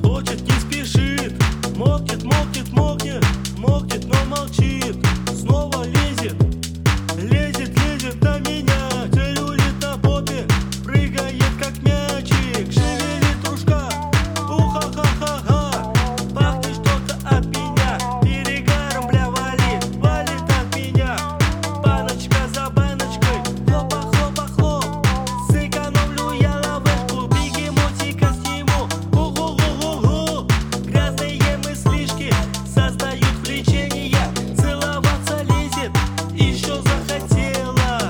хочет, не спешит. Мокнет, мокнет, мокнет, мокнет, но молчит. Снова лезет, лезет, лезет на меня. Целлюлит на попе, прыгает как мячик. Шевелит дружка, уха-ха-ха-ха. Пахнет что-то от меня, перегаром, бля, валит, валит от меня. Баночка за баночкой, хлопа, хлопа, хлоп. Сэкономлю я лавешку, бегемотика сниму. Угу-гу-гу-гу. Грязные мыслишки создают влечение. Целоваться лезет, еще захотела.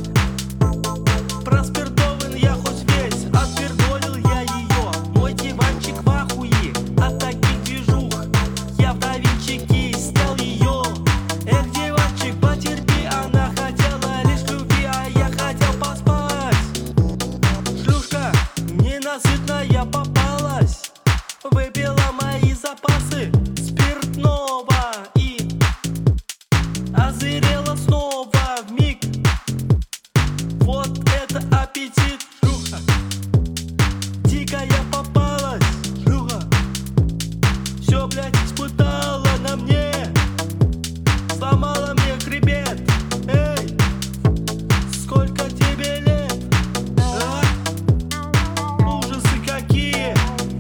Проспиртован я хоть весь, отпердолил я ее. Мой диванчик в ахуе от таких движух. Я в давинчике снял ее. Эх, диванчик, потерпи, она хотела лишь любви, а я хотел поспать. Шлюшка ненасытная попалась, выпила мои запасы спиртного и озверела снова вмиг. Вот это аппетит, шлюха. Дикая попалась, шлюха. Все, блядь, испытала на мне, сломала мне хребет. Эй, сколько тебе лет? А? Ужасы какие!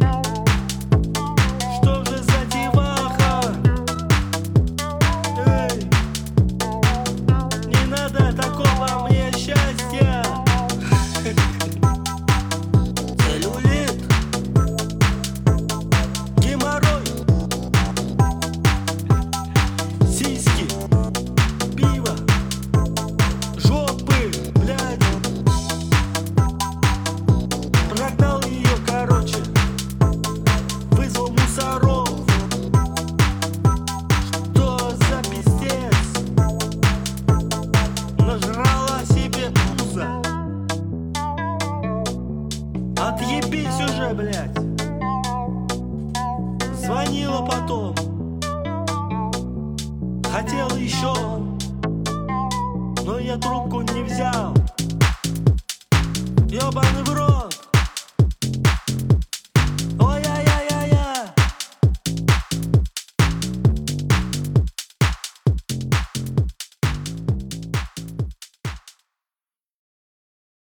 Что же за деваха? Эй, не надо такого мне счастья. Целлюлит, геморрой, сиськи, пиво, жопы, блядь. Прогнал ее, короче, вызвал мусоров. Что за пиздец? Нажрала себе пузо. Отъебись уже, блядь. Звонила потом, хотел еще, но я трубку не взял. Ёбаный в